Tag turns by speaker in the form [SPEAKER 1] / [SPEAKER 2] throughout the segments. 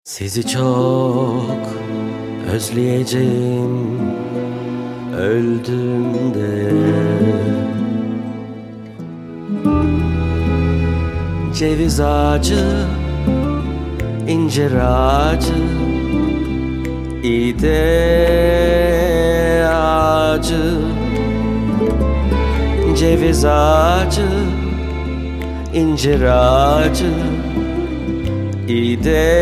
[SPEAKER 1] Sizi çok özleyeceğim öldüğümde. Ceviz ağacı, incir ağacı, İde ağacı, ceviz ağacı, incir ağacı, İde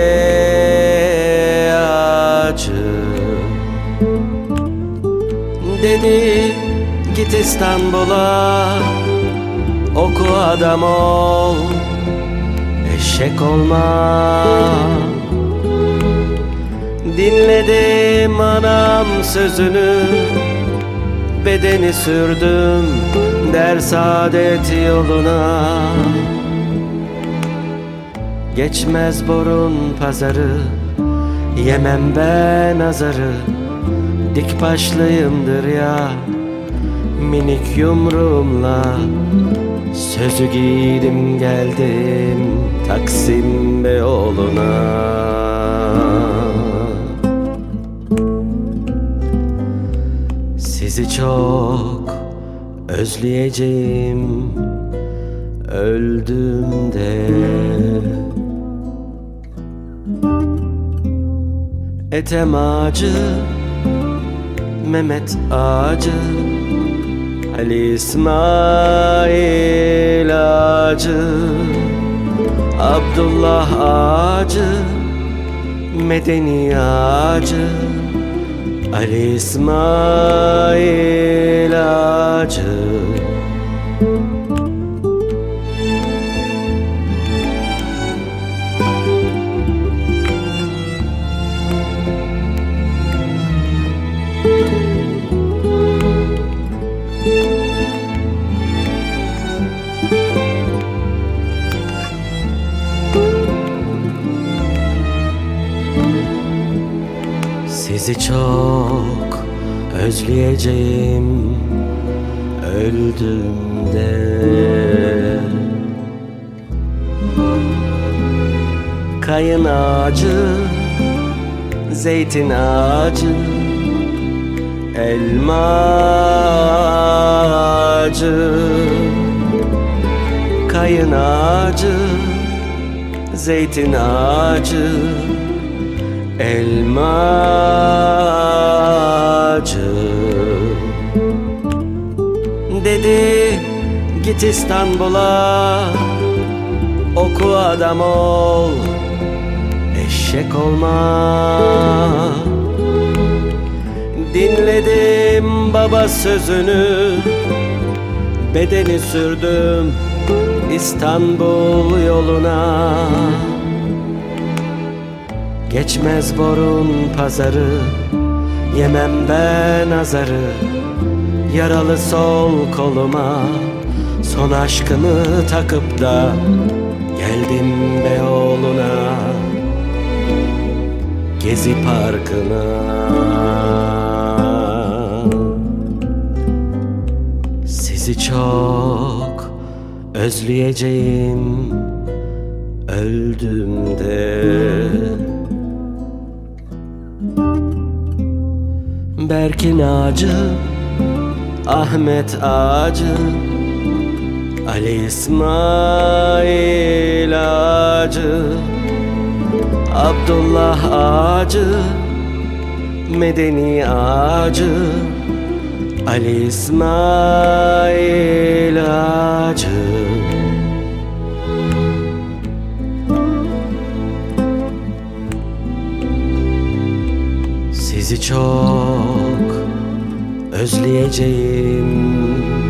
[SPEAKER 1] ağacı. Dedi git İstanbul'a, oku adam ol, eşek olma. Dinledim anam sözünü, bedeni sürdüm der saadet yoluna. Geçmez borun pazarı, yemem ben azarı. Dik başlıyımdır ya, minik yumruğumla. Sözü giydim geldim Taksim Beyoğlu'na. Sizi çok özleyeceğim öldüğümde. Ethem ağacı, Mehmet ağacı, Ali İsmail ağacı, Abdullah ağacı, Medeni ağacı, Ali İsmail ağacı. Sizi çok özleyeceğim öldüğümde. Kayın ağacı, zeytin ağacı, elma ağacı. Kayın ağacı, zeytin ağacı, elma ağacı. Dedi git İstanbul'a, oku adam ol, eşek olma. Dinledim baba sözünü, bedeni sürdüm İstanbul yoluna. Geçmez borun pazarı, yemem ben azarı. Yaralı sol koluma, son aşkımı takıp da geldim Beyoğlu'na, Gezi Parkı'na. Sizi çok özleyeceğim öldüğümde. Berkin ağacı, Ahmet ağacı, Ali İsmail ağacı, Abdullah ağacı, Medeni ağacı, Ali İsmail ağacı. Sizi çok özleyeceğim